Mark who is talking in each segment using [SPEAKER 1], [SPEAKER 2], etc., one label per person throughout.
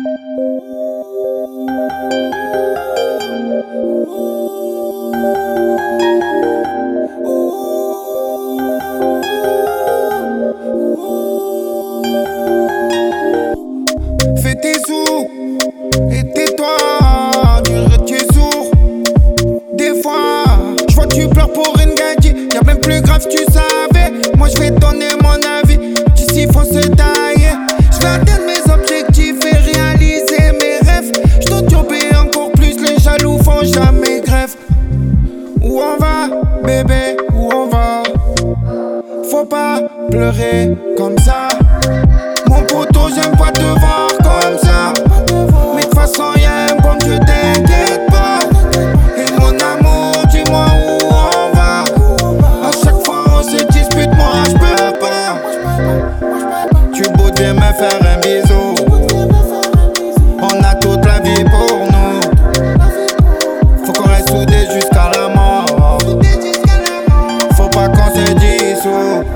[SPEAKER 1] Fais tes sous et tais-toi, dirais tu es sourd. Des fois, je vois que tu pleures pour une gadji. Y'a même plus grave, tu savais. Moi je vais donner mon avis. D'ici faut se tailler. Je vais atteindre mes objectifs et réaliser mes rêves. Je dois jobber encore plus, les jaloux font jamais grève. Où on va, bébé, où on va? Faut pas pleurer comme ça. Mon poteau, j'aime pas te voir comme ça. Mais de toute façon, y'a un bon Dieu, t'inquiète pas. Et mon amour, dis-moi où on va. À chaque fois, on se dispute, moi j'peux pas. Tu beau, viens me faire un bisou. On a toute la vie pour nous. Faut qu'on reste soudés jusqu'à la mort. Faut pas qu'on se dissout.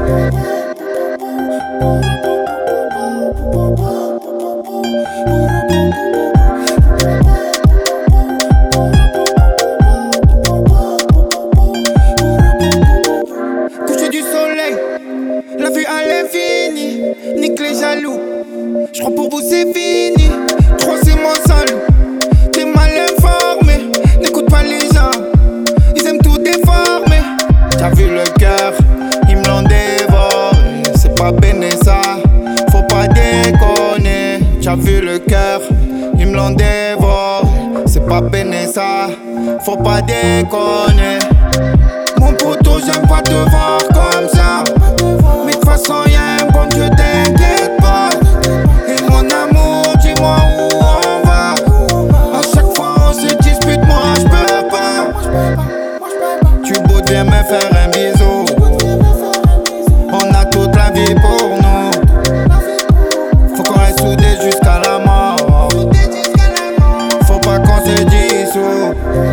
[SPEAKER 1] Coucher du soleil, la vue à l'infini. Nique les jaloux, je crois pour vous c'est fini. Trop c'est mon seul, t'es mal informé. N'écoute pas les gens, ils aiment tout déformer. T'as vu le cœur, ils me l'ont dévoré. C'est pas béné ça, faut pas déconner. T'as vu le cœur, ils me l'ont dévoré. C'est pas béné ça, faut pas déconner. Mon poteau, j'aime pas te voir comme ça. Mais de toute façon, y'a un bon Dieu, t'inquiète pas. Et mon amour, dis-moi où on va. À chaque fois, on se dispute, moi j'peux pas. Tu beau, viens me faire un bisou. On a toute la vie pour nous. Faut qu'on reste soudés jusqu'à la mort. Faut pas qu'on se dissout.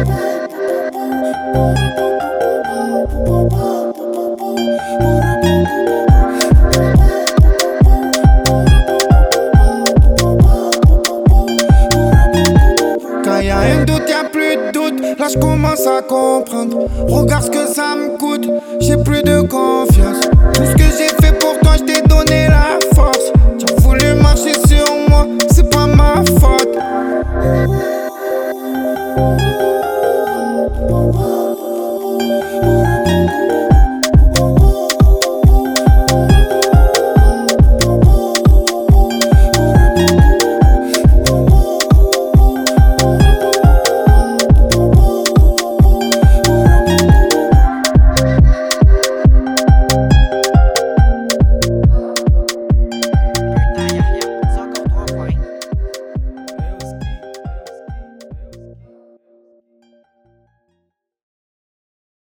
[SPEAKER 1] Quand y'a un doute, y'a plus de doute. Là je commence à comprendre. Regarde ce que ça me coûte. J'ai plus de confiance. Tout ce que j'ai fait pour toi, je t'ai donné la force. T'as voulu marcher sur moi, c'est pas ma faute.